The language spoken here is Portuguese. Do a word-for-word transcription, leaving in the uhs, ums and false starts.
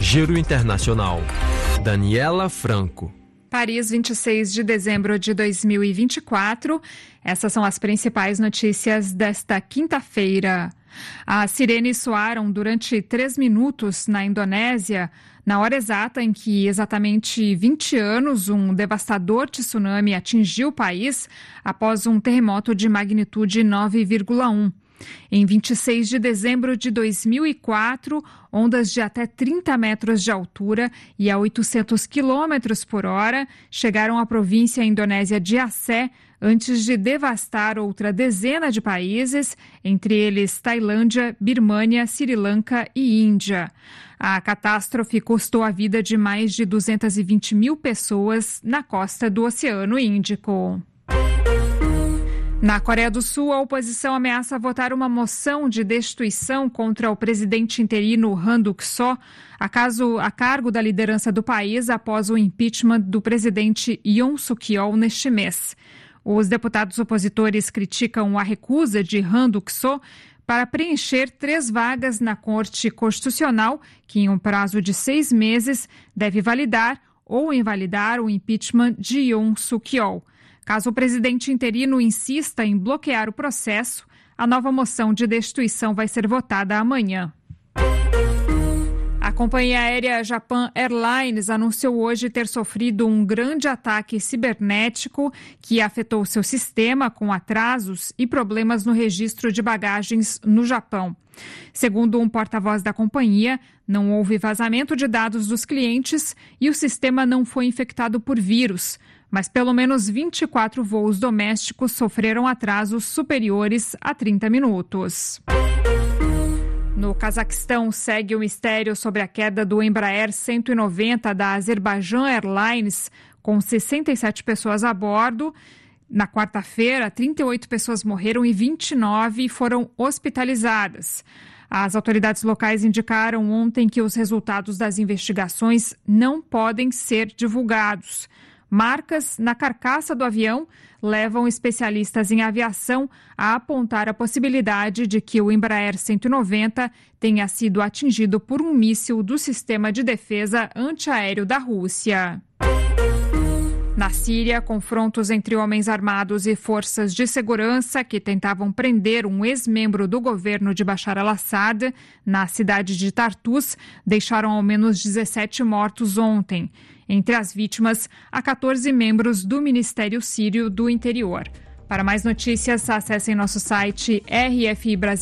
Giro Internacional. Daniela Franco. Paris, vinte e seis de dezembro de dois mil e vinte e quatro. Essas são as principais notícias desta quinta-feira. As sirenes soaram durante três minutos na Indonésia, na hora exata em que, exatamente vinte anos, um devastador tsunami atingiu o país após um terremoto de magnitude nove vírgula um. Em vinte e seis de dezembro de dois mil e quatro, ondas de até trinta metros de altura e a oitocentos quilômetros por hora chegaram à província indonésia de Aceh antes de devastar outra dezena de países, entre eles Tailândia, Birmânia, Sri Lanka e Índia. A catástrofe custou a vida de mais de duzentas e vinte mil pessoas na costa do Oceano Índico. Na Coreia do Sul, a oposição ameaça votar uma moção de destituição contra o presidente interino Han Duck-soo, a, caso, a cargo da liderança do país após o impeachment do presidente Yoon Suk-yeol neste mês. Os deputados opositores criticam a recusa de Han Duck-soo para preencher três vagas na Corte Constitucional, que em um prazo de seis meses deve validar ou invalidar o impeachment de Yoon Suk-yeol. Caso o presidente interino insista em bloquear o processo, a nova moção de destituição vai ser votada amanhã. A companhia aérea Japan Airlines anunciou hoje ter sofrido um grande ataque cibernético que afetou seu sistema com atrasos e problemas no registro de bagagens no Japão. Segundo um porta-voz da companhia, não houve vazamento de dados dos clientes e o sistema não foi infectado por vírus, mas pelo menos vinte e quatro voos domésticos sofreram atrasos superiores a trinta minutos. No Cazaquistão, segue o mistério sobre a queda do Embraer cento e noventa da Azerbaijan Airlines, com sessenta e sete pessoas a bordo. Na quarta-feira, trinta e oito pessoas morreram e vinte e nove foram hospitalizadas. As autoridades locais indicaram ontem que os resultados das investigações não podem ser divulgados. Marcas na carcaça do avião levam especialistas em aviação a apontar a possibilidade de que o Embraer cento e noventa tenha sido atingido por um míssil do sistema de defesa antiaéreo da Rússia. Na Síria, confrontos entre homens armados e forças de segurança que tentavam prender um ex-membro do governo de Bashar al-Assad na cidade de Tartus deixaram ao menos dezessete mortos ontem. Entre as vítimas, há quatorze membros do Ministério Sírio do Interior. Para mais notícias, acessem nosso site R F I Brasil.